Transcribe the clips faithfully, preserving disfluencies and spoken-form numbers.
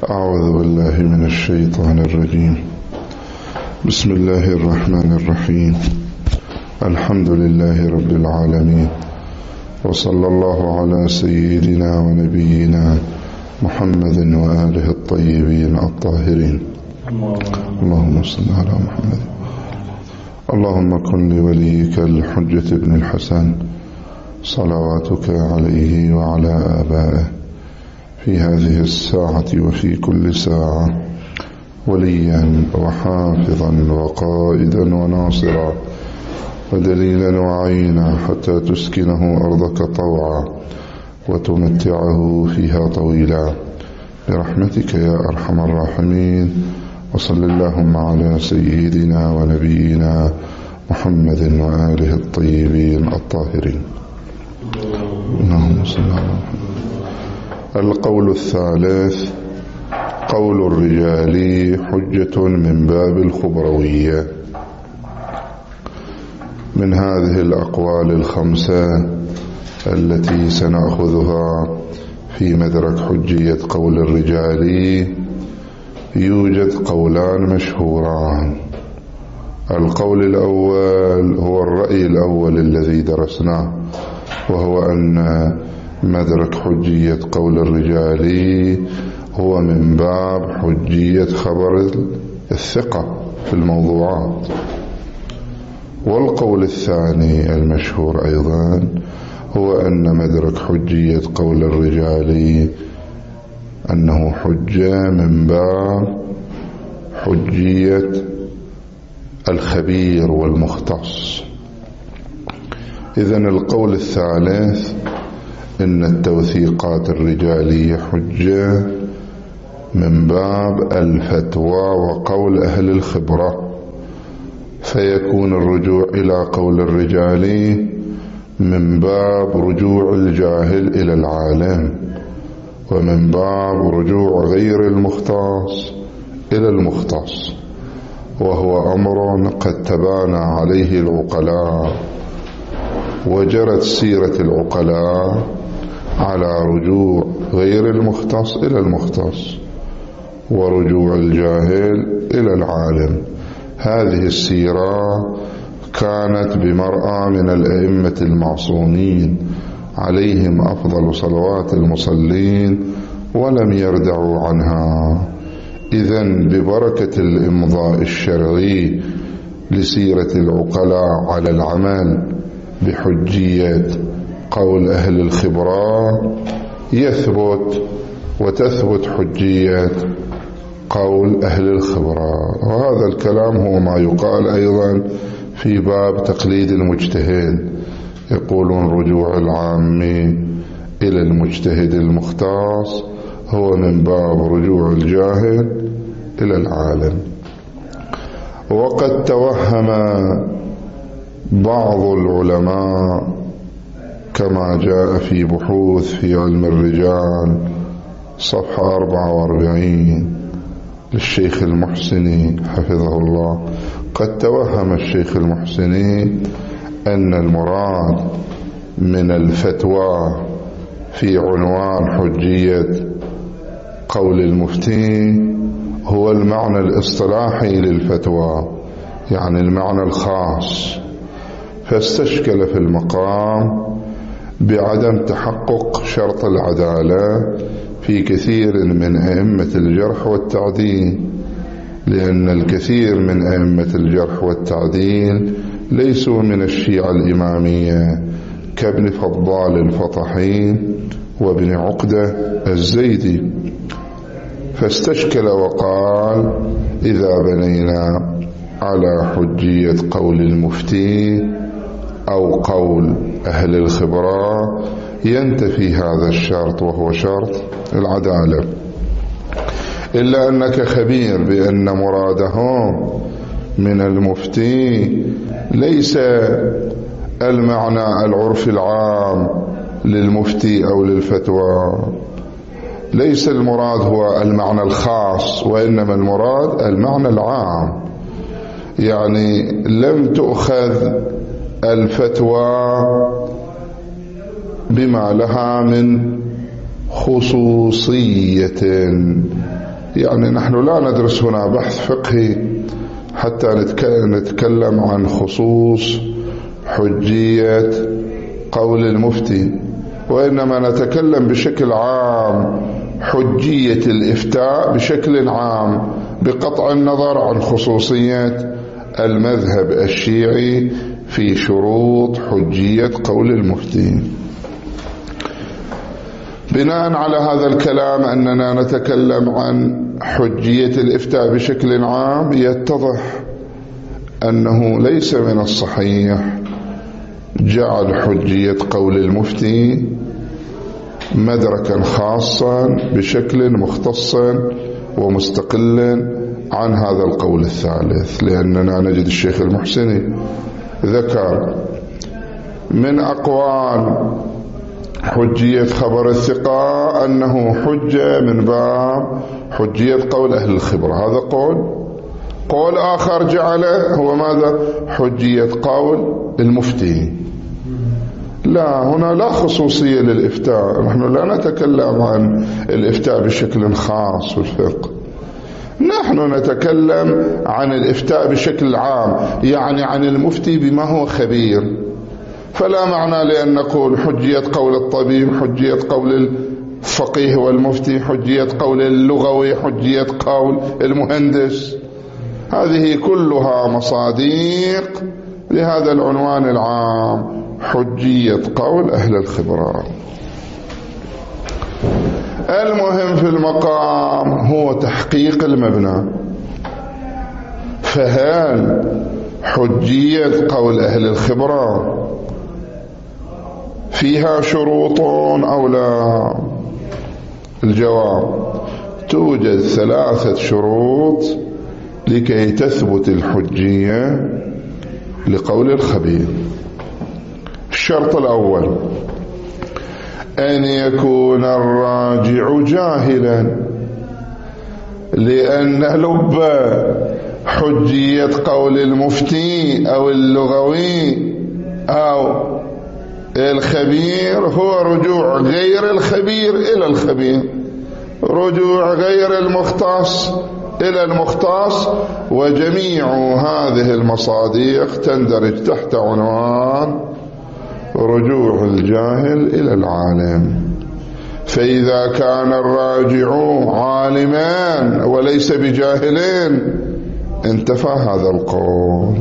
أعوذ بالله من الشيطان الرجيم. بسم الله الرحمن الرحيم. الحمد لله رب العالمين، وصلى الله على سيدنا ونبينا محمد وآله الطيبين الطاهرين. اللهم صل على محمد. اللهم كن لوليك الحجة بن الحسن صلواتك عليه وعلى آبائه في هذه الساعة وفي كل ساعة وليا وحافظا وقائدا وناصرا ودليلا وعينا، حتى تسكنه أرضك طوعا وتمتعه فيها طويلا برحمتك يا أرحم الراحمين. وصل اللهم على سيدنا ونبينا محمد وآله الطيبين الطاهرين. اللهم صل على محمد. القول الثالث: قول الرجال حجة من باب الخبروية. من هذه الأقوال الخمسة التي سنأخذها في مدرك حجية قول الرجال يوجد قولان مشهوران. القول الأول هو الرأي الأول الذي درسناه، وهو أن مدرك حجية قول الرجال هو من باب حجية خبر الثقة في الموضوعات. والقول الثاني المشهور أيضا هو أن مدرك حجية قول الرجال أنه حجة من باب حجية الخبير والمختص. إذن القول الثالث إن التوثيقات الرجالية حجة من باب الفتوى وقول أهل الخبرة، فيكون الرجوع إلى قول الرجال من باب رجوع الجاهل إلى العالم، ومن باب رجوع غير المختص إلى المختص، وهو أمر قد تبانى عليه العقلاء، وجرت سيرة العقلاء على رجوع غير المختص إلى المختص ورجوع الجاهل إلى العالم. هذه السيرة كانت بمرأى من الأئمة المعصومين عليهم أفضل صلوات المصلين ولم يردعوا عنها. إذن ببركة الإمضاء الشرعي لسيرة العقلاء على العمل بحجية قول أهل الخبرة يثبت وتثبت حجية قول أهل الخبرة. وهذا الكلام هو ما يقال أيضا في باب تقليد المجتهد، يقولون رجوع العام إلى المجتهد المختص هو من باب رجوع الجاهل إلى العالم. وقد توهم بعض العلماء كما جاء في بحوث في علم الرجال صفحة أربعة وأربعين للشيخ المحسني حفظه الله، قد توهم الشيخ المحسني أن المراد من الفتوى في عنوان حجية قول المفتي هو المعنى الاصطلاحي للفتوى، يعني المعنى الخاص، فاستشكل في المقام بعدم تحقق شرط العدالة في كثير من أئمة الجرح والتعديل، لأن الكثير من أئمة الجرح والتعديل ليسوا من الشيعة الإمامية كابن فضال الفطحي وابن عقدة الزيدي. فاستشكل وقال: إذا بنينا على حجية قول المفتي أو قول أهل الخبرة ينتفي هذا الشرط، وهو شرط العدالة. إلا أنك خبير بأن مرادهم من المفتي ليس المعنى العرف العام للمفتي أو للفتوى، ليس المراد هو المعنى الخاص، وإنما المراد المعنى العام. يعني لم تؤخذ الفتوى بما لها من خصوصية. يعني نحن لا ندرس هنا بحث فقهي حتى نتكلم عن خصوص حجية قول المفتي، وإنما نتكلم بشكل عام حجية الإفتاء بشكل عام بقطع النظر عن خصوصية المذهب الشيعي في شروط حجية قول المفتي. بناء على هذا الكلام أننا نتكلم عن حجية الإفتاء بشكل عام، يتضح أنه ليس من الصحيح جعل حجية قول المفتي مدركا خاصا بشكل مختص ومستقل عن هذا القول الثالث، لأننا نجد الشيخ المحسني ذكر من أقوال حجية خبر الثقة أنه حجة من باب حجية قول أهل الخبرة. هذا قول. قول آخر جعله هو ماذا؟ حجية قول المفتي. لا، هنا لا خصوصية للإفتاء. نحن لا نتكلم عن الإفتاء بشكل خاص في الفقه، نحن نتكلم عن الإفتاء بشكل عام، يعني عن المفتي بما هو خبير. فلا معنى لأن نقول حجية قول الطبيب، حجية قول الفقيه والمفتي، حجية قول اللغوي، حجية قول المهندس. هذه كلها مصادق لهذا العنوان العام، حجية قول أهل الخبرة. المهم في المقام هو تحقيق المبنى. فهل حجية قول أهل الخبرة فيها شروط أو لا؟ الجواب: توجد ثلاثة شروط لكي تثبت الحجية لقول الخبير. الشرط الأول: أن يكون الراجع جاهلا، لأن لب حجية قول المفتي أو اللغوي أو الخبير هو رجوع غير الخبير إلى الخبير، رجوع غير المختص إلى المختص، وجميع هذه المصادق تندرج تحت عنوان رجوع الجاهل إلى العالم. فإذا كان الراجع عالمان وليس بجاهلين انتفى هذا القول،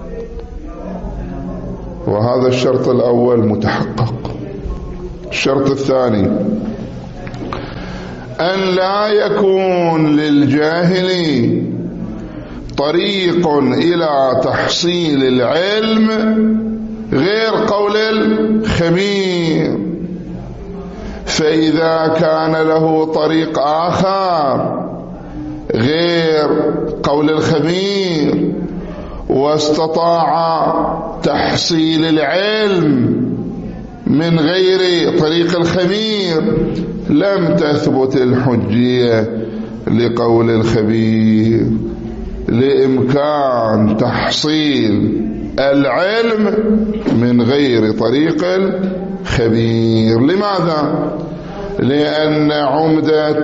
وهذا الشرط الأول متحقق. الشرط الثاني: أن لا يكون للجاهل طريق إلى تحصيل العلم غير قول الخبير. فإذا كان له طريق آخر غير قول الخبير واستطاع تحصيل العلم من غير طريق الخبير لم تثبت الحجية لقول الخبير، لإمكان تحصيل العلم من غير طريق الخبير. لماذا؟ لأن عمدة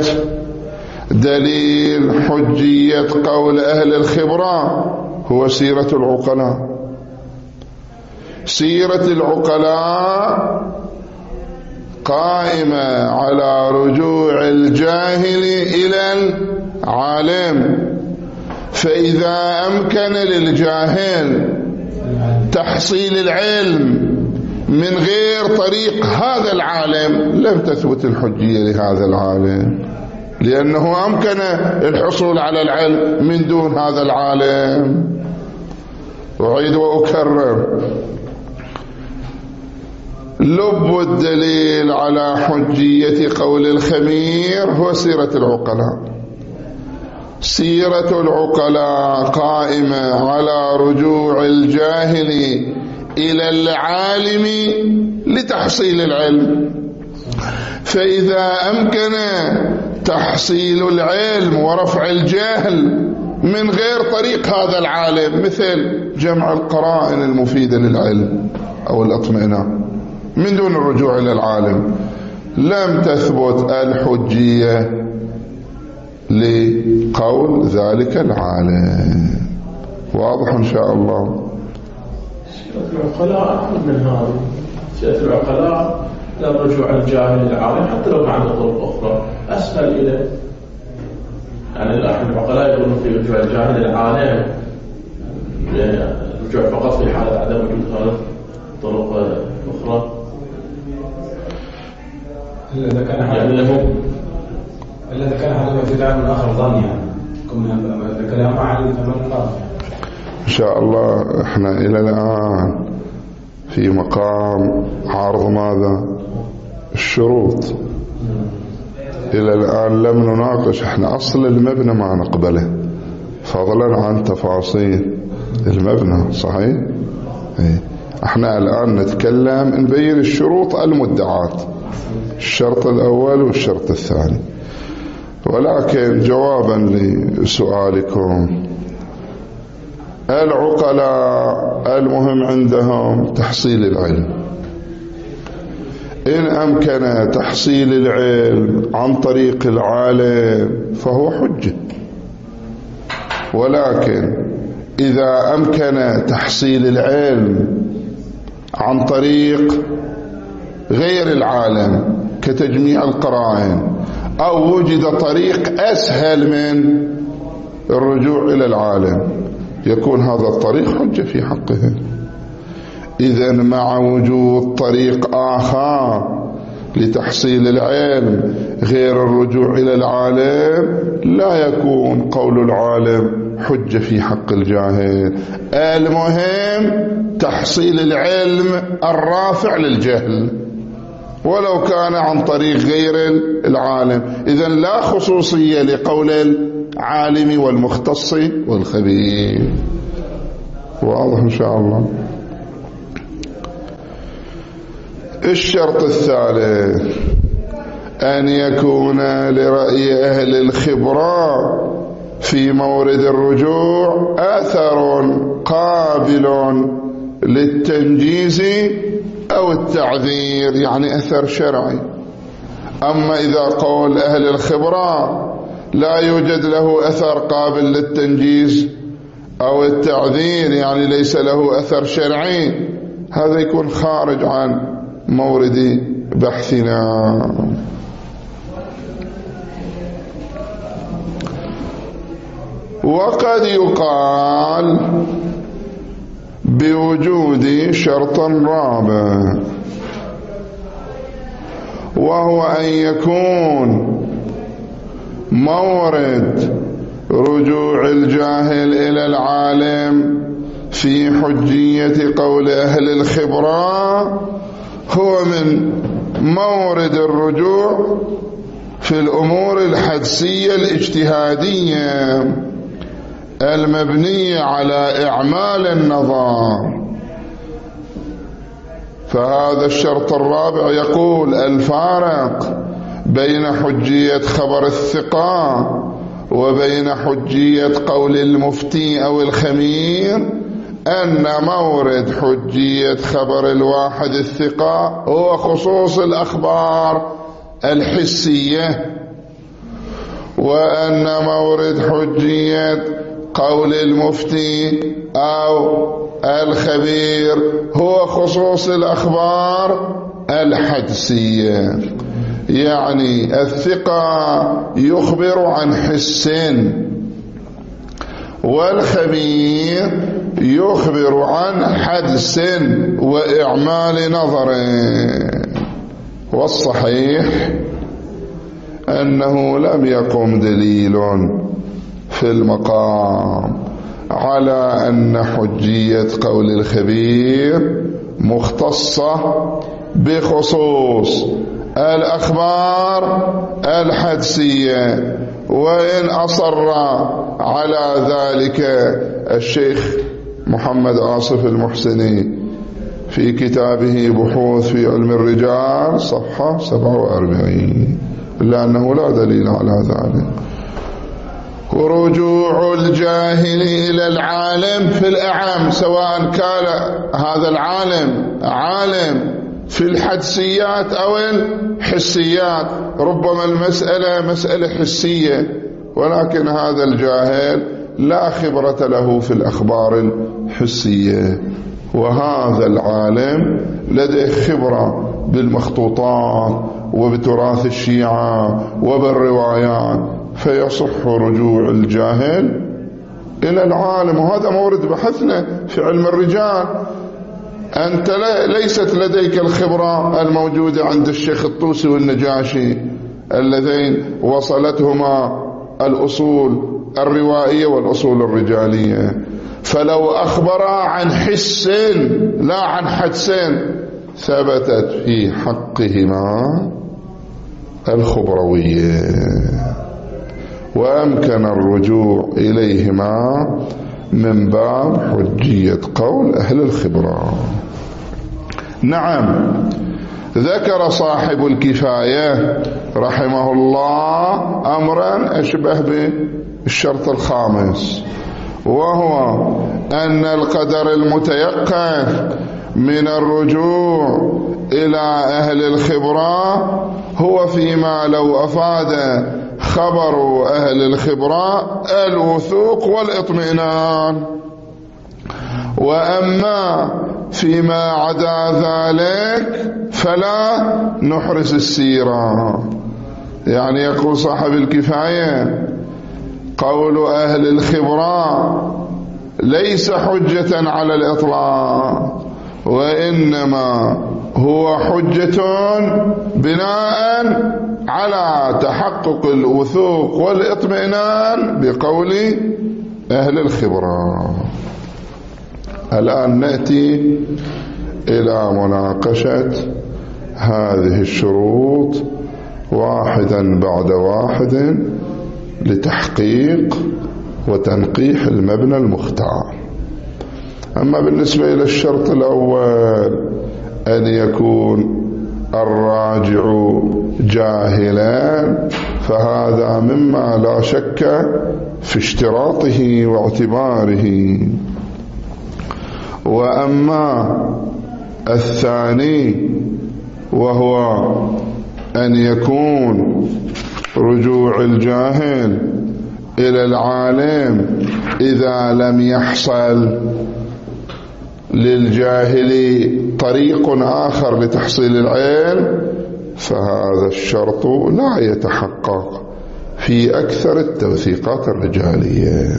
دليل حجية قول أهل الخبرة هو سيرة العقلاء. سيرة العقلاء قائمة على رجوع الجاهل إلى العالم، فإذا أمكن للجاهل تحصيل العلم من غير طريق هذا العالم لم تثبت الحجية لهذا العالم، لأنه أمكن الحصول على العلم من دون هذا العالم. أعيد وأكرر: لب الدليل على حجية قول الخبير هو سيرة العقلاء. سيرة العقلاء قائمة على رجوع الجاهل إلى العالم لتحصيل العلم، فإذا أمكن تحصيل العلم ورفع الجهل من غير طريق هذا العالم، مثل جمع القرائن المفيدة للعلم أو الأطمئنان من دون الرجوع إلى العالم، لم تثبت الحجية لقول ذلك العالم. واضح إن شاء الله؟ العقلاء أكثر من هذا. سيئة العقلاء لا رجوع الجاهل للعالم حتى لو عنده طرق أخرى أسهل إليه. يعني العقلاء يقولون في رجوع الجاهل للعالم رجوع فقط في حالة عدم وجود هذه طرق أخرى. إلا إذا كان يعني إلا إذا كان هذا في دعم آخر ظن يعني كنا ذكرها مع الثمن. إن شاء الله إحنا إلى الآن في مقام عرض ماذا؟ الشروط. إلى الآن لم نناقش إحنا أصل المبنى ما نقبله فضلا عن تفاصيل المبنى. صحيح؟ إيه. إحنا الآن نتكلم نبين الشروط المدعاة، الشرط الأول والشرط الثاني. ولكن جوابا لسؤالكم، العقلاء المهم عندهم تحصيل العلم. إن أمكن تحصيل العلم عن طريق العالم فهو حجة، ولكن إذا أمكن تحصيل العلم عن طريق غير العالم كتجميع القرائن أو وجد طريق أسهل من الرجوع إلى العالم يكون هذا الطريق حجة في حقه. إذن مع وجود طريق آخر لتحصيل العلم غير الرجوع إلى العالم لا يكون قول العالم حجة في حق الجاهل. المهم تحصيل العلم الرافع للجهل ولو كان عن طريق غير العالم. إذن لا خصوصية لقول العالم والمختص والخبير. واضح إن شاء الله؟ الشرط الثالث أن يكون لرأي أهل الخبرة في مورد الرجوع أثر قابل للتنجيز أو التعذير، يعني أثر شرعي. أما إذا قول أهل الخبرة لا يوجد له أثر قابل للتنجيز أو التعذير، يعني ليس له أثر شرعي، هذا يكون خارج عن مورد بحثنا. وقد يقال بوجود شرط رابع، وهو أن يكون مورد رجوع الجاهل إلى العالم في حجية قول أهل الخبرة هو من مورد الرجوع في الأمور الحدسية الاجتهادية المبنية على إعمال النظر. فهذا الشرط الرابع يقول الفارق بين حجية خبر الثقة وبين حجية قول المفتي أو الخمير أن مورد حجية خبر الواحد الثقة هو خصوص الأخبار الحسية، وأن مورد حجية قول المفتي أو الخبير هو خصوص الأخبار الحدسية. يعني الثقة يخبر عن حس، والخبير يخبر عن حدس وإعمال نظر. والصحيح أنه لم يقم دليل في المقام على أن حجية قول الخبير مختصة بخصوص الأخبار الحدسية، وإن أصر على ذلك الشيخ محمد آصف المحسني في كتابه بحوث في علم الرجال صفحة سبعة وأربعين، إلا أنه لا دليل على ذلك. ورجوع الجاهل إلى العالم في الأعم، سواء كان هذا العالم عالم في الحدسيات أو الحسيات. ربما المسألة مسألة حسية، ولكن هذا الجاهل لا خبرة له في الأخبار الحسية، وهذا العالم لديه خبرة بالمخطوطات وبتراث الشيعة وبالروايات، فيصح رجوع الجاهل إلى العالم. وهذا مورد بحثنا في علم الرجال. أنت ليست لديك الخبرة الموجودة عند الشيخ الطوسي والنجاشي اللذين وصلتهما الأصول الروائية والأصول الرجالية، فلو أخبرا عن حس لا عن حدس ثبتت في حقهما الخبروية، وأمكن الرجوع إليهما من باب حجية قول أهل الخبرة. نعم، ذكر صاحب الكفاية رحمه الله أمرا أشبه بالشرط الخامس، وهو أن القدر المتيقن من الرجوع إلى أهل الخبرة هو فيما لو أفاد خبر أهل الخبرة الوثوق والاطمئنان، وأما فيما عدا ذلك فلا نحرس السيرة. يعني يقول صاحب الكفاية قول أهل الخبرة ليس حجة على الإطلاق، وإنما هو حجة بناء على تحقق الوثوق والاطمئنان بقول أهل الخبرة. الآن نأتي إلى مناقشة هذه الشروط واحدا بعد واحد لتحقيق وتنقيح المبنى المختار. أما بالنسبة إلى الشرط الأول أن يكون الراجع جاهلا، فهذا مما لا شك في اشتراطه واعتباره. وأما الثاني وهو أن يكون رجوع الجاهل إلى العالم إذا لم يحصل للجاهل طريق آخر لتحصيل العلم، فهذا الشرط لا يتحقق في أكثر التوثيقات الرجالية،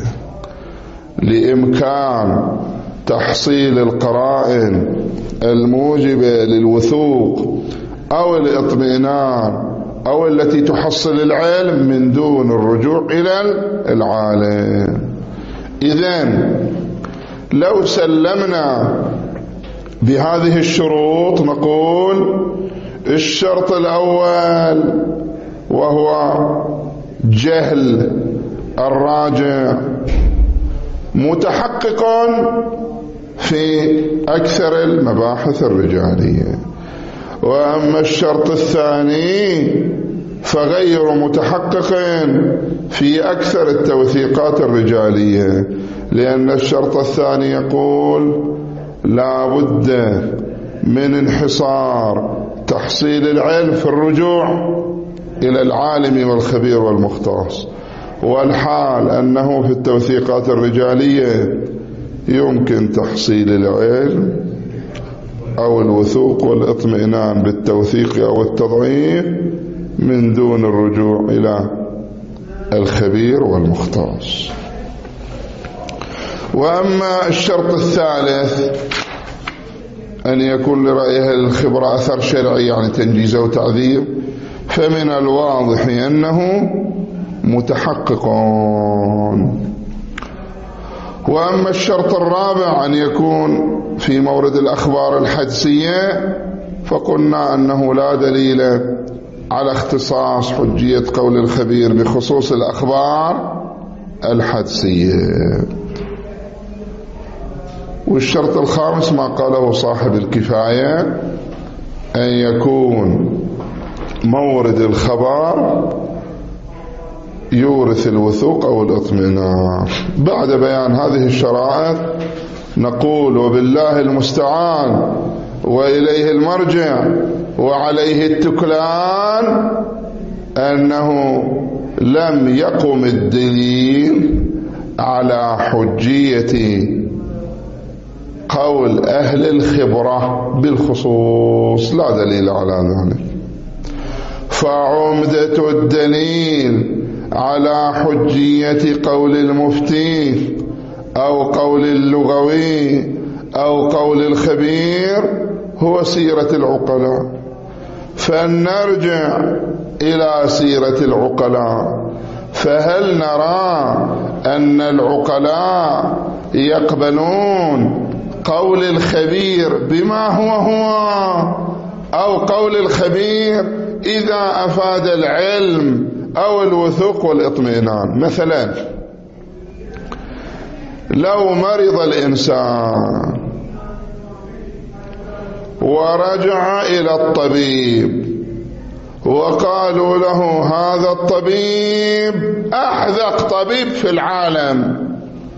لإمكان تحصيل القرائن الموجبة للوثوق أو الاطمئنان أو التي تحصل العلم من دون الرجوع إلى العالم. إذن لو سلمنا بهذه الشروط نقول الشرط الأول وهو جهل الراجع متحقق في أكثر المباحث الرجالية، وأما الشرط الثاني فغير متحقق في أكثر التوثيقات الرجالية، لأن الشرط الثاني يقول لا بد من انحصار تحصيل العلم في الرجوع إلى العالم والخبير والمختص، والحال أنه في التوثيقات الرجالية يمكن تحصيل العلم أو الوثوق والاطمئنان بالتوثيق أو التضعيف من دون الرجوع إلى الخبير والمختص. وأما الشرط الثالث أن يكون لرأيه الخبرة أثر شرعي يعني تنجيز أو تعذير، فمن الواضح أنه متحقق. وأما الشرط الرابع أن يكون في مورد الأخبار الحدسية، فقلنا أنه لا دليل على اختصاص حجية قول الخبير بخصوص الأخبار الحدسية. والشرط الخامس ما قاله صاحب الكفاية أن يكون مورد الخبر يورث الوثوق أو الاطمئنان. بعد بيان هذه الشرائط نقول وبالله المستعان وإليه المرجع وعليه التكلان، أنه لم يقم الدليل على حجية قول أهل الخبرة بالخصوص، لا دليل على ذلك. فعمدة الدليل على حجية قول المفتي أو قول اللغوي أو قول الخبير هو سيرة العقلاء. فلنرجع إلى سيرة العقلاء، فهل نرى أن العقلاء يقبلون قول الخبير بما هو هو، أو قول الخبير إذا أفاد العلم أو الوثوق والإطمئنان؟ مثلا لو مرض الإنسان ورجع إلى الطبيب وقالوا له هذا الطبيب أحذق طبيب في العالم،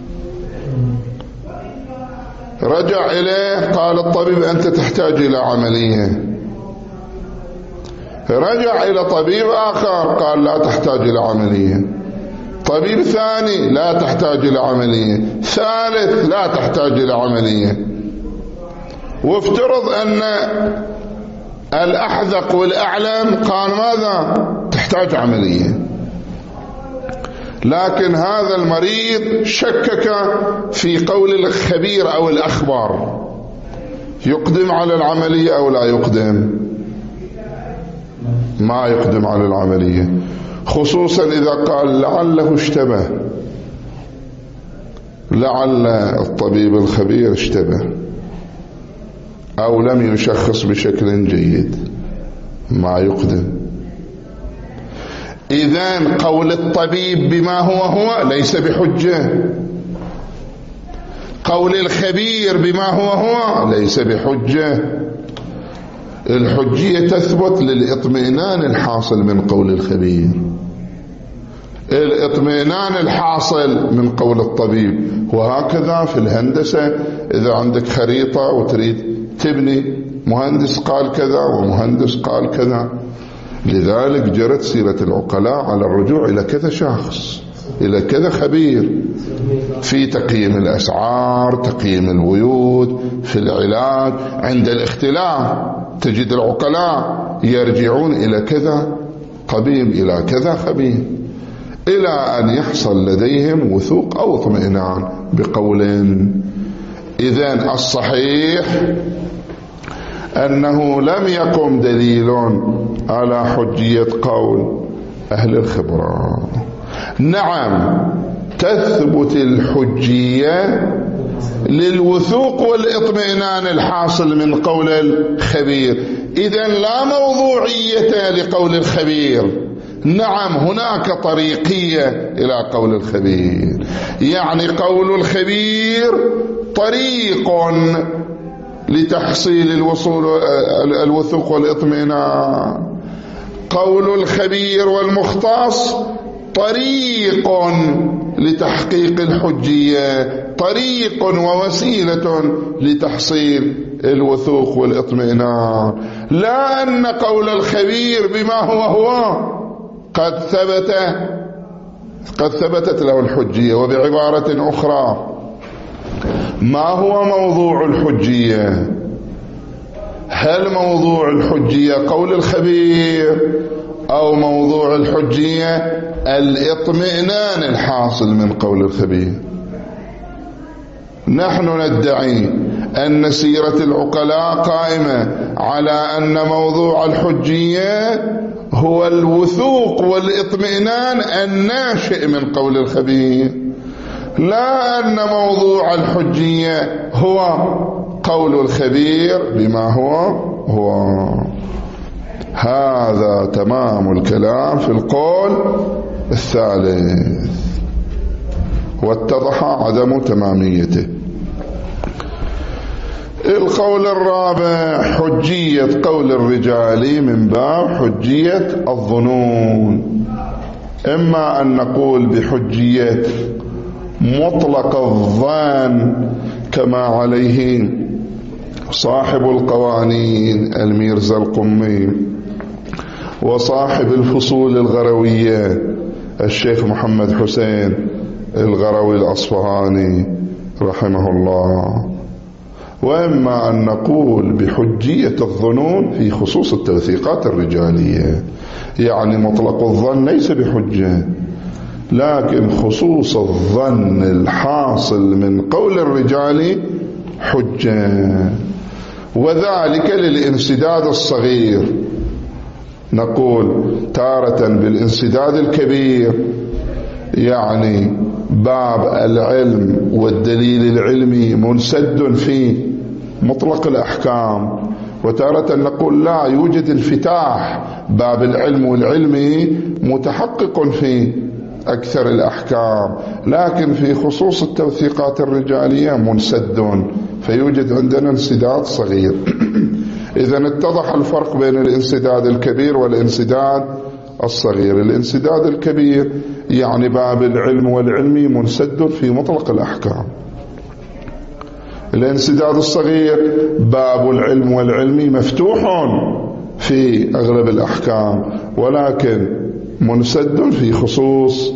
رجع إليه قال الطبيب أنت تحتاج إلى عملية، رجع إلى طبيب آخر قال لا تحتاج إلى عملية، طبيب ثاني لا تحتاج إلى عملية، ثالث لا تحتاج إلى عملية. وافترض أن الأحذق والأعلم قال ماذا؟ تحتاج عملية. لكن هذا المريض شكك في قول الخبير أو الأخبار، يقدم على العملية أو لا يقدم؟ ما يقدم على العملية، خصوصا إذا قال لعله اشتبه، لعل الطبيب الخبير اشتبه أو لم يشخص بشكل جيد، ما يقدم. إذن قول الطبيب بما هو هو ليس بحجة، قول الخبير بما هو هو ليس بحجة. الحجية تثبت للإطمئنان الحاصل من قول الخبير، الإطمئنان الحاصل من قول الطبيب. وهكذا في الهندسة، إذا عندك خريطة وتريد تبني، مهندس قال كذا ومهندس قال كذا، لذلك جرت سيرة العقلاء على الرجوع إلى كذا شخص، إلى كذا خبير في تقييم الأسعار، تقييم البيوت، في العلاج. عند الاختلاف تجد العقلاء يرجعون إلى كذا طبيب، إلى كذا خبير، إلى أن يحصل لديهم وثوق أو اطمئنان بقول. إذن الصحيح أنه لم يقم دليل على حجية قول أهل الخبرة. نعم تثبت الحجية للوثوق والإطمئنان الحاصل من قول الخبير، إذن لا موضوعية لقول الخبير. نعم هناك طريقية إلى قول الخبير، يعني قول الخبير طريق لتحصيل الوصول الوثوق والإطمئنان، قول الخبير والمختص طريق لتحقيق الحجية، طريق ووسيلة لتحصيل الوثوق والإطمئنان. لا أن قول الخبير بما هو هو قد ثبت قد ثبتت له الحجية. وبعبارة أخرى، ما هو موضوع الحجية؟ هل موضوع الحجية قول الخبير، أو موضوع الحجية الإطمئنان الحاصل من قول الخبير؟ نحن ندعي أن سيرة العقلاء قائمة على أن موضوع الحجية هو الوثوق والإطمئنان الناشئ من قول الخبير، لا أن موضوع الحجية هو قول الخبير بما هو هو. هذا تمام الكلام في القول الثالث، واتضح عدم تماميته. القول الرابع حجية قول الرجال من باب حجية الظنون. إما أن نقول بحجية مطلق الظن كما عليه صاحب القوانين الميرزا القمي، وصاحب الفصول الغروية الشيخ محمد حسين الغروي الأصفهاني رحمه الله. وإما أن نقول بحجية الظنون في خصوص التوثيقات الرجالية، يعني مطلق الظن ليس بحجة، لكن خصوص الظن الحاصل من قول الرجال حجة، وذلك للانسداد الصغير. نقول تارة بالانسداد الكبير، يعني باب العلم والدليل العلمي منسد في مطلق الأحكام، وتارة نقول لا، يوجد انفتاح، باب العلم والعلمي متحقق في أكثر الأحكام، لكن في خصوص التوثيقات الرجالية منسد، فيوجد عندنا انسداد صغير. إذن اتضح الفرق بين الانسداد الكبير والانسداد الصغير. الانسداد الكبير يعني باب العلم والعلمي منسد في مطلق الأحكام. الانسداد الصغير باب العلم والعلمي مفتوح في أغلب الأحكام، ولكن منسد في خصوص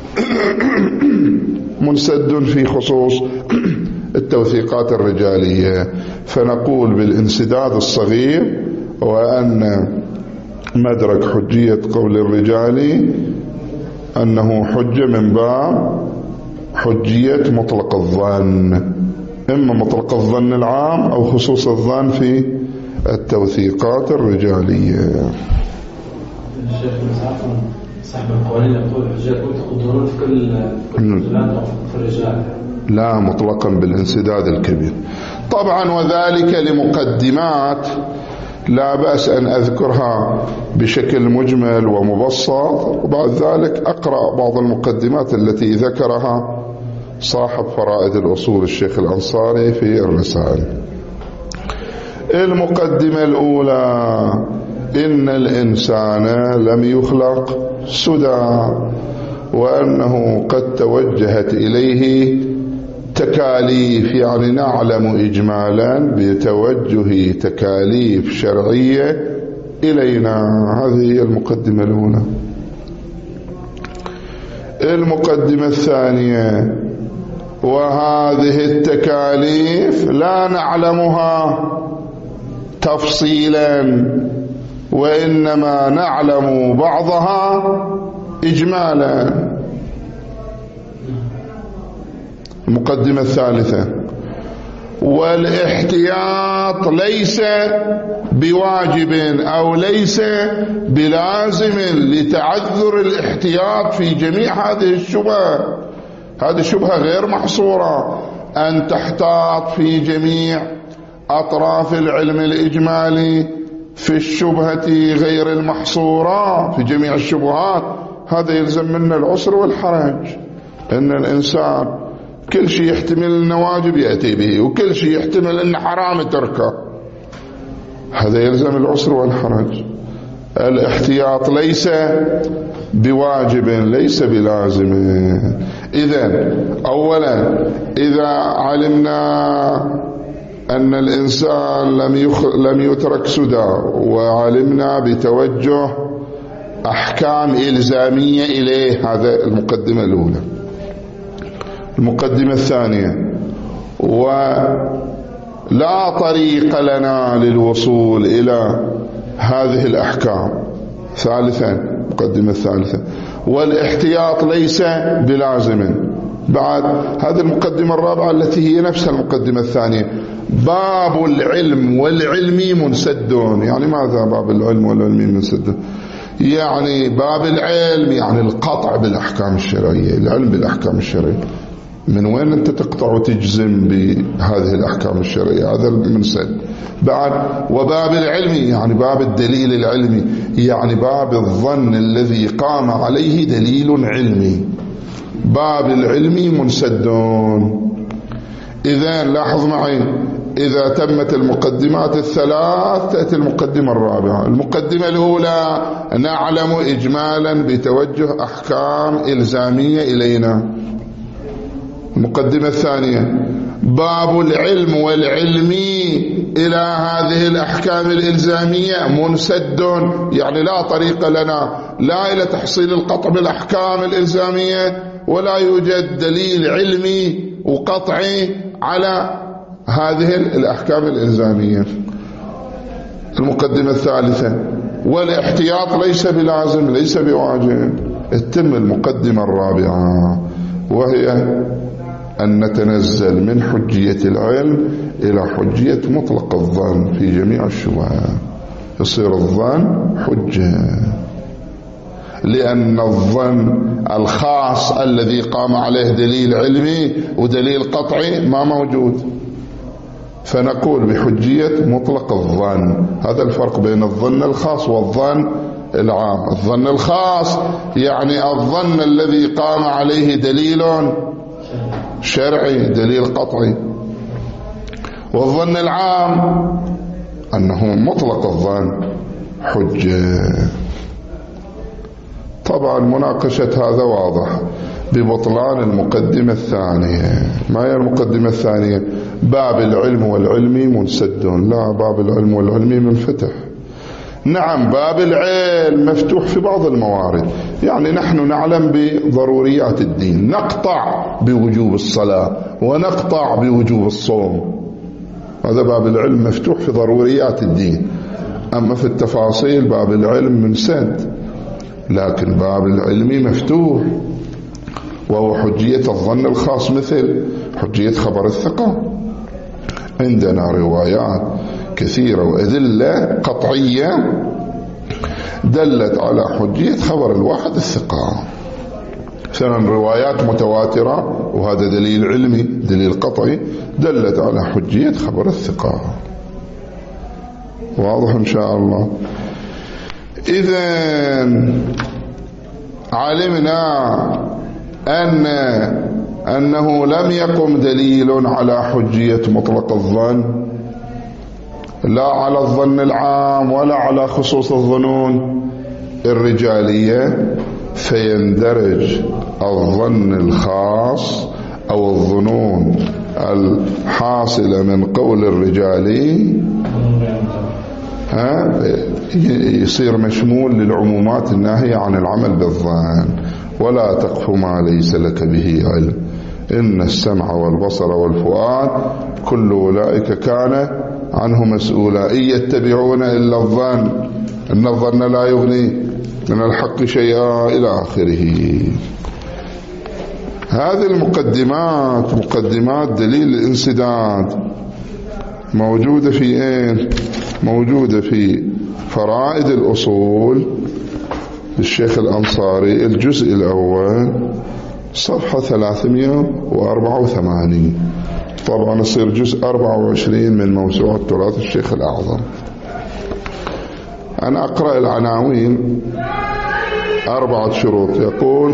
منسد في خصوص التوثيقات الرجالية. فنقول بالانسداد الصغير وأن مدرك حجية قول الرجال أنه حجة من باب حجية مطلق الظن، إما مطلق الظن العام أو خصوص الظن في التوثيقات الرجالية. الشيخ صاحب القوانين يقول الحجة تقدرون في كل الرجال أو في الرجال؟ لا، مطلقا بالانسداد الكبير طبعا، وذلك لمقدمات لا بأس أن أذكرها بشكل مجمل ومبسط، وبعد ذلك أقرأ بعض المقدمات التي ذكرها صاحب فرائد الأصول الشيخ الأنصاري في الرسائل. المقدمة الأولى: إن الإنسان لم يخلق سدى، وأنه قد توجهت إليه تكاليف، يعني نعلم إجمالا بتوجه تكاليف شرعية إلينا. هذه هي المقدمة الأولى. المقدمة الثانية: وهذه التكاليف لا نعلمها تفصيلا، وإنما نعلم بعضها إجمالا. المقدمة الثالثة: والاحتياط ليس بواجب أو ليس بلازم لتعذر الاحتياط في جميع هذه الشبهة. هذه الشبهة غير محصورة، أن تحتاط في جميع أطراف العلم الإجمالي في الشبهة غير المحصورة في جميع الشبهات. هذا يلزم منا العسر والحرج، إن الإنسان كل شيء يحتمل الواجب يأتي به، وكل شيء يحتمل أن حرام تركه، هذا يلزم العسر والحرج. الاحتياط ليس بواجب ليس بلازم. إذن أولا إذا علمنا أن الإنسان لم, يخ... لم يترك سدى، وعلمنا بتوجه أحكام إلزامية إليه، هذا المقدمة الأولى. المقدمة الثانية: ولا طريق لنا للوصول إلى هذه الأحكام. ثالثا، المقدمة الثالثة: والاحتياط ليس بلازم. بعد هذه المقدمة الرابعة التي هي نفس المقدمة الثانية: باب العلم والعلمي منسد. يعني ماذا باب العلم والعلمي منسد؟ يعني باب العلم يعني القطع بالأحكام الشرعية، العلم بالأحكام الشرعية. من وين أنت تقطع وتجزم بهذه الأحكام الشرعية؟ هذا المنسد. بعد وباب العلم يعني باب الدليل العلمي، يعني باب الظن الذي قام عليه دليل علمي. باب العلم منسدون. إذا لاحظ معي، إذا تمت المقدمات الثلاث تأتي المقدمة الرابعة. المقدمة الأولى: نعلم إجمالا بتوجه أحكام إلزامية إلينا. المقدمة الثانية: باب العلم والعلم إلى هذه الأحكام الإلزامية منسد، يعني لا طريق لنا لا إلى تحصيل القطع بالأحكام الإلزامية، ولا يوجد دليل علمي وقطعي على هذه الأحكام الإلزامية. المقدمة الثالثة: والاحتياط ليس بلازم ليس بواجب. تتم المقدمة الرابعة، وهي أن نتنزل من حجية العلم إلى حجية مطلق الظن في جميع الشبهات، يصير الظن حجة، لأن الظن الخاص الذي قام عليه دليل علمي ودليل قطعي ما موجود، فنقول بحجية مطلق الظن. هذا الفرق بين الظن الخاص والظن العام. الظن الخاص يعني الظن الذي قام عليه دليل شرعي دليل قطعي، والظن العام أنه مطلق الظن حجة. طبعا مناقشة هذا واضح ببطلان المقدمة الثانية. ما هي المقدمة الثانية؟ باب العلم والعلم منسد. لا، باب العلم والعلم منفتح. نعم، باب العلم مفتوح في بعض الموارد، يعني نحن نعلم بضروريات الدين، نقطع بوجوب الصلاة ونقطع بوجوب الصوم، هذا باب العلم مفتوح في ضروريات الدين. أما في التفاصيل باب العلم منسد، لكن باب العلم مفتوح، وهو حجية الظن الخاص مثل حجية خبر الثقة. عندنا روايات كثيرة وأدلة قطعية دلت على حجية خبر الواحد الثقة. مثلا روايات متواترة، وهذا دليل علمي دليل قطعي، دلت على حجية خبر الثقة. واضح إن شاء الله. إذن علمنا أن أنه لم يقم دليل على حجية مطلق الظن، لا على الظن العام ولا على خصوص الظنون الرجالية، فيندرج الظن الخاص أو الظنون الحاصلة من قول الرجالي ها يصير مشمول للعمومات الناهية عن العمل بالظن. ولا تقف ما ليس لك به علم، إن السمع والبصر والفؤاد كل أولئك كان عنه مسؤولا، إن يتبعون إلا الظن إن الظن لا يغني من الحق شيئا إلى آخره. هذه المقدمات مقدمات دليل الانسداد موجودة في إيه؟ موجودة في فرائد الأصول للشيخ الأنصاري الجزء الأول صفحة ثلاثمائة وأربعة وثمانين. طبعا يصير جزء أربعة وعشرين من موسوعة تراث الشيخ الأعظم. أنا أقرأ العناوين. أربعة شروط. يقول: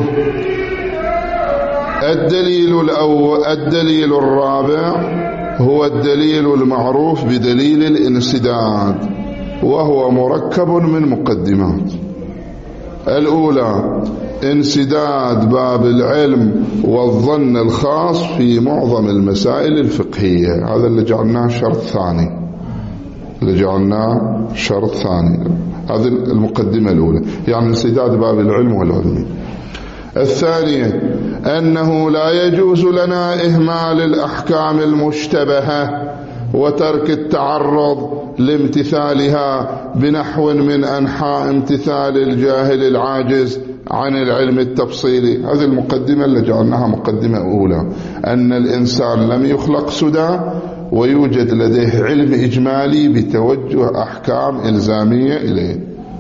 الدليل الأول الدليل الرابع هو الدليل المعروف بدليل الانسداد، وهو مركب من مقدمات. الأولى انسداد باب العلم والظن الخاص في معظم المسائل الفقهية، هذا اللي جعلناه شرط ثاني اللي جعلناه شرط ثاني هذه المقدمة الأولى، يعني انسداد باب العلم والعلم. الثانية أنه لا يجوز لنا إهمال الأحكام المشتبهة وترك التعرض لامتثالها بنحو من أنحاء امتثال الجاهل العاجز عن العلم التفصيلي. هذه المقدمة اللي جعلناها مقدمة أولى، أن الإنسان لم يخلق سدى ويوجد لديه علم إجمالي بتوجه أحكام إلزامية إليه.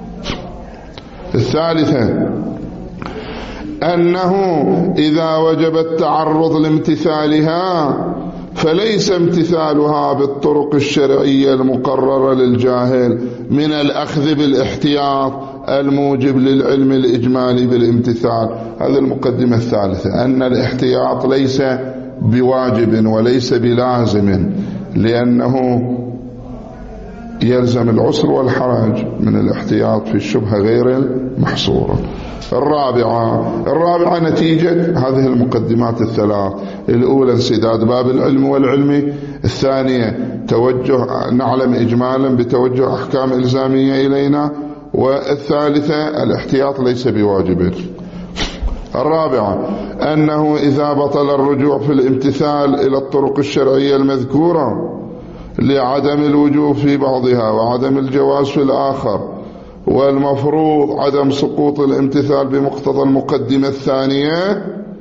الثالثة أنه إذا وجب التعرض لامتثالها فليس امتثالها بالطرق الشرعية المقررة للجاهل من الأخذ بالاحتياط الموجب للعلم الإجمالي بالامتثال. هذه المقدمة الثالثة، أن الاحتياط ليس بواجب وليس بلازم، لأنه يلزم العسر والحرج من الاحتياط في الشبهة غير المحصورة. الرابعة الرابعة نتيجة هذه المقدمات الثلاث: الأولى انسداد باب العلم والعلم، الثانية توجه نعلم إجمالا بتوجه أحكام إلزامية إلينا، والثالثة الاحتياط ليس بواجب. الرابعة أنه إذا بطل الرجوع في الامتثال إلى الطرق الشرعية المذكورة لعدم الوجوب في بعضها وعدم الجواز في الآخر، والمفروض عدم سقوط الامتثال بمقتضى المقدمة الثانية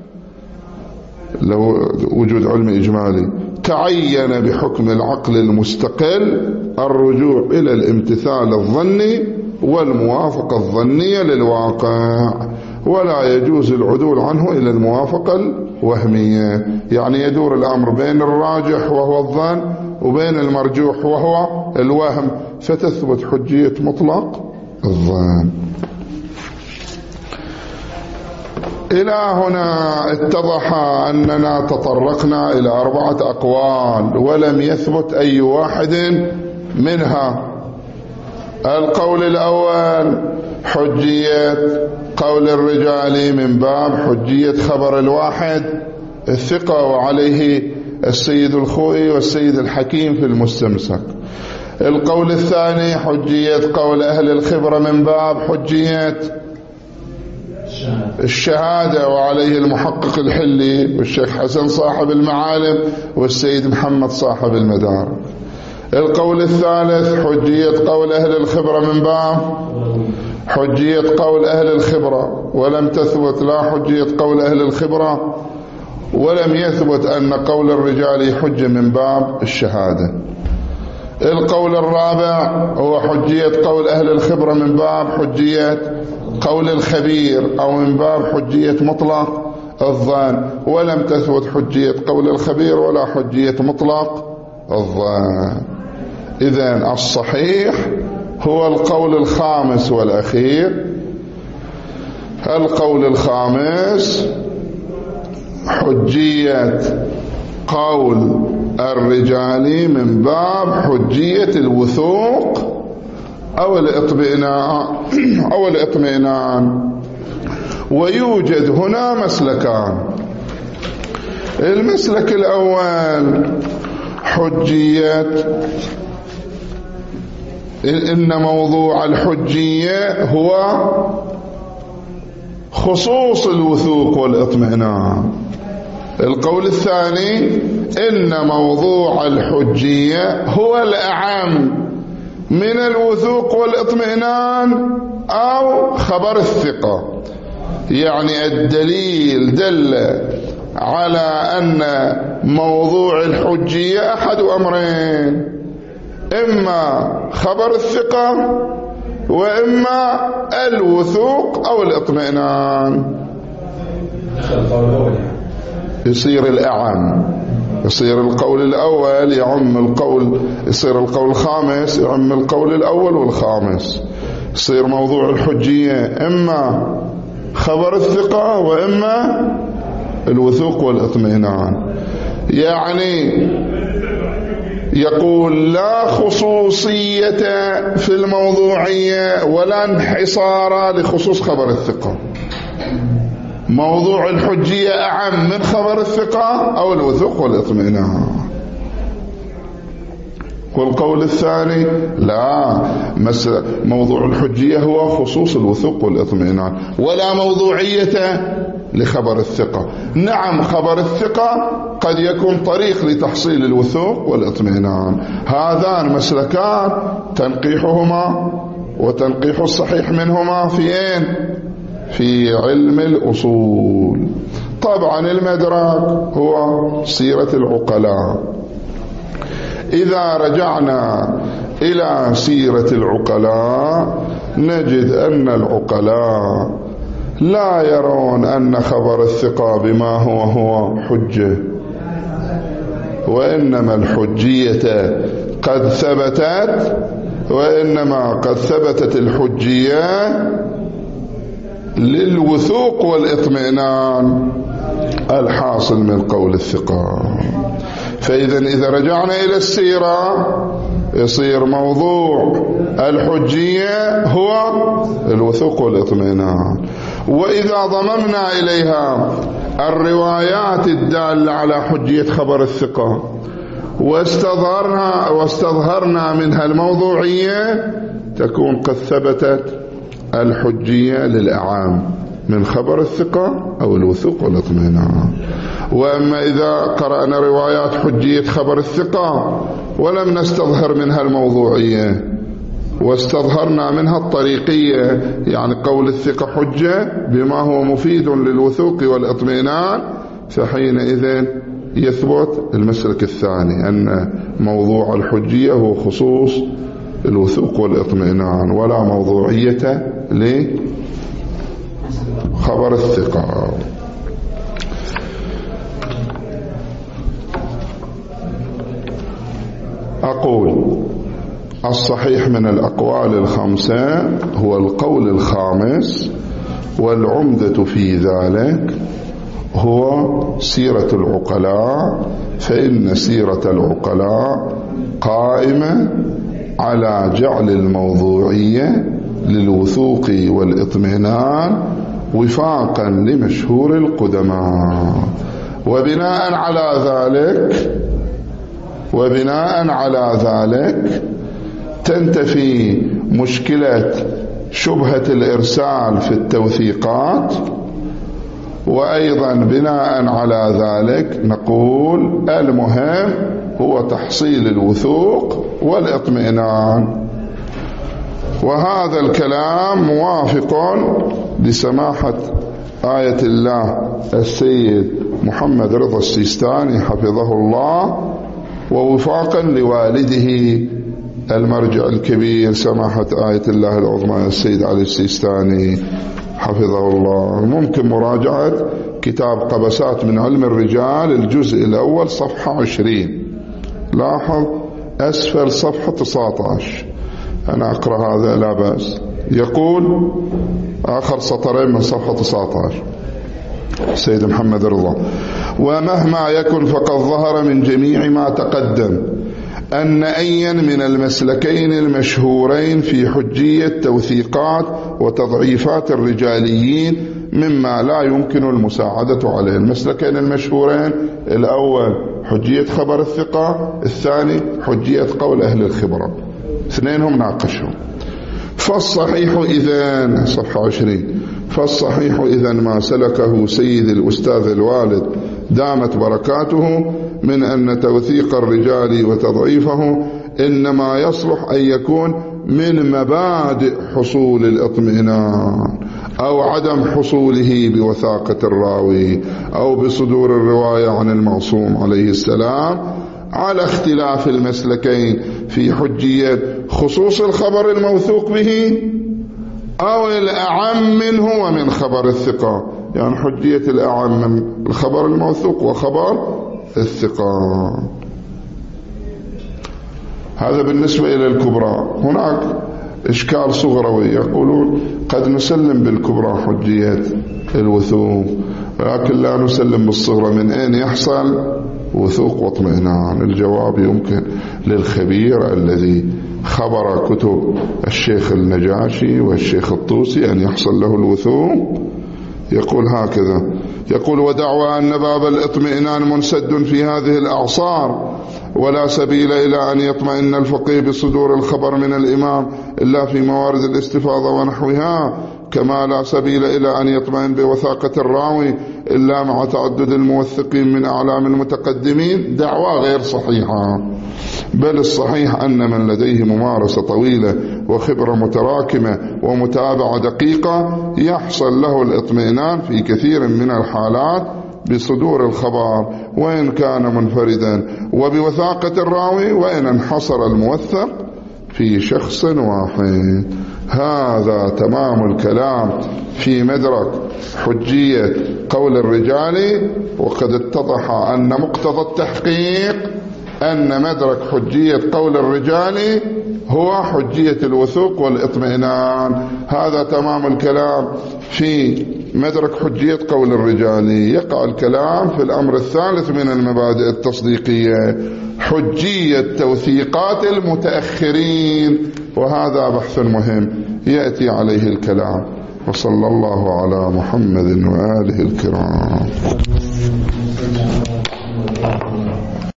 لو وجود علم إجمالي، تعين بحكم العقل المستقل الرجوع إلى الامتثال الظني والموافقة الظنية للواقع، ولا يجوز العدول عنه إلى الموافقة الوهمية. يعني يدور الأمر بين الراجح وهو الظن وبين المرجوح وهو الوهم، فتثبت حجية مطلق الظن. إلى هنا اتضح أننا تطرقنا إلى أربعة أقوال ولم يثبت أي واحد منها. القول الأول حجية قول الرجال من باب حجية خبر الواحد الثقة، وعليه السيد الخوئي والسيد الحكيم في المستمسك. القول الثاني حجية قول أهل الخبرة من باب حجية الشهادة، وعليه المحقق الحلي والشيخ حسن صاحب المعالم والسيد محمد صاحب المدارك. القول الثالث حجية قول أهل الخبرة من باب حجية قول أهل الخبرة، ولم تثبت لا حجية قول أهل الخبرة ولم يثبت أن قول الرجال حجة من باب الشهادة. القول الرابع هو حجية قول أهل الخبرة من باب حجية قول الخبير أو من باب حجية مطلق الظن، ولم تثبت حجية قول الخبير ولا حجية مطلق الظن. إذن الصحيح هو القول الخامس والأخير. القول الخامس حجية قول الرجال من باب حجية الوثوق أو الاطمئنان أو الاطمئنان. ويوجد هنا مسلكان. المسلك الأول حجية إن موضوع الحجية هو خصوص الوثوق والاطمئنان. القول الثاني إن موضوع الحجية هو الأعم من الوثوق والاطمئنان أو خبر الثقة. يعني الدليل دل على أن موضوع الحجية أحد أمرين: إما خبر الثقة وإما الوثوق أو الاطمئنان. يصير الأعم، يصير القول الأول يعم القول، يصير القول الخامس يعم القول الأول والخامس. يصير موضوع الحجية إما خبر الثقة وإما الوثوق والاطمئنان. يعني يقول لا خصوصية في الموضوعية ولا انحصار لخصوص خبر الثقة. موضوع الحجية أعم من خبر الثقة أو الوثوق والاطمئنان. والقول الثاني لا، موضوع الحجية هو خصوص الوثوق والاطمئنان ولا موضوعية لخبر الثقة. نعم خبر الثقة قد يكون طريق لتحصيل الوثوق والاطمئنان. هذان مسلكان تنقيحهما وتنقيح الصحيح منهما في أين؟ في علم الأصول. طبعا المدرك هو سيرة العقلاء. إذا رجعنا إلى سيرة العقلاء نجد أن العقلاء لا يرون أن خبر الثقة بما هو هو حجة، وإنما الحجية قد ثبتت، وإنما قد ثبتت الحجية للوثوق والاطمئنان الحاصل من قول الثقة. فإذا إذا رجعنا إلى السيرة يصير موضوع الحجية هو الوثوق والاطمئنان. وإذا ضممنا إليها الروايات الدالة على حجية خبر الثقة واستظهرنا, واستظهرنا منها الموضوعية، تكون قد ثبتت الحجية للأعام من خبر الثقة أو الوثوق والاطمئنان. وأما إذا قرأنا روايات حجية خبر الثقة ولم نستظهر منها الموضوعية واستظهرنا منها الطريقية، يعني قول الثقة حجة بما هو مفيد للوثوق والاطمئنان، فحينئذ يثبت المسلك الثاني أن موضوع الحجية هو خصوص الوثوق والاطمئنان ولا موضوعية لخبر الثقة. أقول الصحيح من الأقوال الخمسة هو القول الخامس، والعمدة في ذلك هو سيرة العقلاء، فإن سيرة العقلاء قائمة على جعل الموضوعية للوثوق والاطمئنان وفاقا لمشهور القدماء. وبناء على ذلك وبناء على ذلك تنتفي مشكلة شبهة الإرسال في التوثيقات. وأيضا بناء على ذلك نقول المهم هو تحصيل الوثوق والاطمئنان. وهذا الكلام موافق لسماحة آية الله السيد محمد رضا السيستاني حفظه الله، ووفاقا لوالده المرجع الكبير سماحة آية الله العظمى السيد علي السيستاني حفظه الله. ممكن مراجعة كتاب قبسات من علم الرجال الجزء الأول صفحة عشرين، لاحظ أسفل صفحة تسعة عشر، أنا أقرأ هذا لا بأس. يقول آخر سطرين من صفحة تسعة عشر سيد محمد رضا: ومهما يكن فقد ظهر من جميع ما تقدم أن أيا من المسلكين المشهورين في حجية توثيقات وتضعيفات الرجاليين مما لا يمكن المساعدة عليه. المسلكين المشهورين الأول حجية خبر الثقة، الثاني حجية قول أهل الخبرة، اثنينهم ناقشهم. فالصحيح إذن صفحة عشرين: فالصحيح إذن ما سلكه سيد الأستاذ الوالد دامت بركاته من أن توثيق الرجال وتضعيفه إنما يصلح أن يكون من مبادئ حصول الاطمئنان أو عدم حصوله بوثاقة الراوي أو بصدور الرواية عن المعصوم عليه السلام، على اختلاف المسلكين في حجية خصوص الخبر الموثوق به أو الأعم منه ومن خبر الثقة، يعني حجية الأعم من الخبر الموثوق وخبر الثقة. هذا بالنسبة إلى الكبرى. هناك إشكال صغروي، يقولون قد نسلم بالكبرى حجية الوثوق لكن لا نسلم بالصغرى، من أين يحصل وثوق واطمئنان؟ الجواب يمكن للخبير الذي خبر كتب الشيخ النجاشي والشيخ الطوسي أن يحصل له الوثوق. يقول هكذا، يقول: ودعوى أن باب الاطمئنان منسد في هذه الأعصار ولا سبيل إلى أن يطمئن الفقيه بصدور الخبر من الإمام إلا في موارد الاستفاضة ونحوها، كما لا سبيل إلى أن يطمئن بوثاقة الراوي إلا مع تعدد الموثقين من أعلام المتقدمين. دعوى غير صحيحة، بل الصحيح أن من لديه ممارسة طويلة وخبرة متراكمة ومتابعة دقيقة يحصل له الاطمئنان في كثير من الحالات بصدور الخبر وإن كان منفردا، وبوثاقة الراوي وإن انحصر الموثق في شخص واحد. هذا تمام الكلام في مدرك حجية قول الرجال. وقد اتضح أن مقتضى التحقيق أن مدرك حجية قول الرجال هو حجية الوثوق والاطمئنان. هذا تمام الكلام في مدرك حجية قول الرجالي. يقع الكلام في الأمر الثالث من المبادئ التصديقية، حجية توثيقات المتأخرين، وهذا بحث مهم يأتي عليه الكلام. وصلى الله على محمد وآله الكرام.